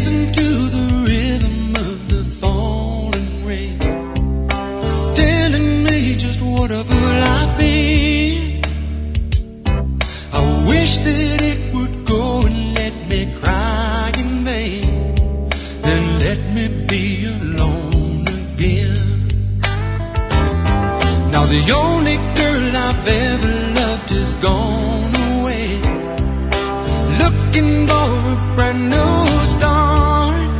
Listen to the rhythm of the falling rain, telling me just what a fool I've been. I wish that it would go and let me cry in vain, and let me be alone again. Now the only girl I've ever loved is gone away, looking for a brand new start.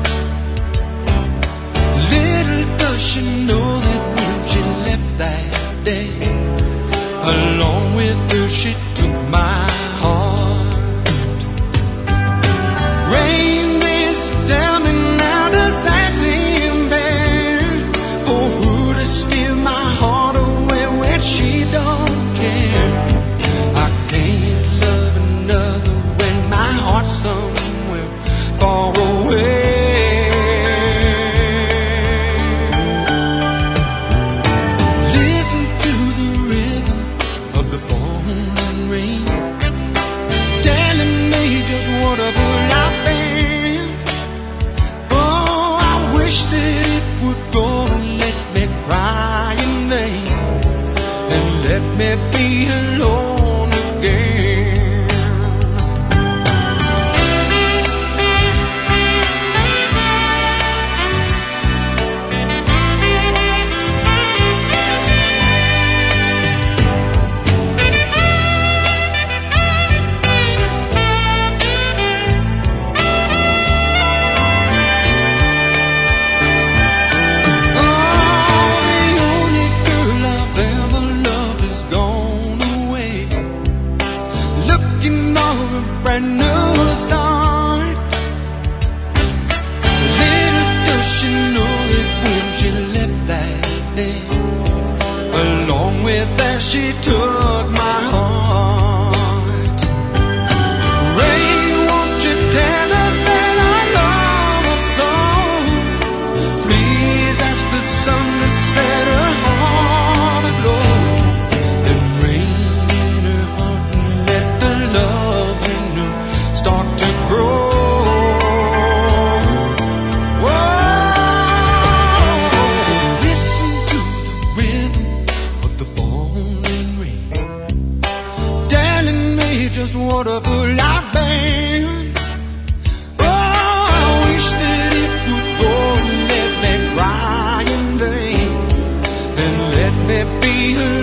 Little does she know that when she left that day, along with her she took my heart. Rain, miss, tell me now, does that seem fair for her to steal my heart away when she don't care? I can't love another when my heart's somewhere far away. Listen to the rhythm of the falling rain, telling me just what a fool I've been. Oh, I wish that it would go and let me cry in vain, and let me be alone again. Brand new start. Little does she know that when she left that day, along with that she took my heart. Rain, won't you tell her that I love her so? Please ask the sun to set her heart aglow, and rain in her heart and let the love start to grow. Whoa, listen to the rhythm of the falling rain, telling me just what a fool I've been. Oh, I wish that it would go and let me cry in vain, and let me be alone.